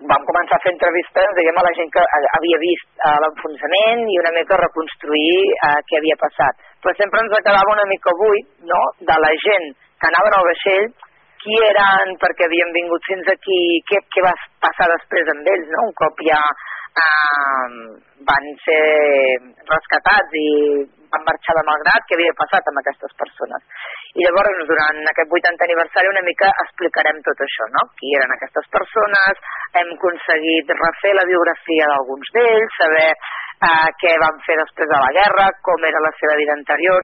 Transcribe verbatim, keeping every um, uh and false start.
vam començar a fer entrevistes, diguem, a la gent que havia vist uh, l'enfonsament i una mica reconstruir uh, què havia passat. Però sempre ens quedava una mica buit, no?, de la gent que anaven al vaixell, qui eren, perquè havien vingut fins aquí, què, què va passar després amb ells, no?, un cop ja uh, van ser rescatats i van marxar de malgrat, què havia passat amb aquestes persones. I llavors, durant aquest vuitantè aniversari, una mica explicarem tot això, no?, qui eren aquestes persones, hem aconseguit refer la biografia d'alguns d'ells, saber eh, què van fer després de la guerra, com era la seva vida anterior,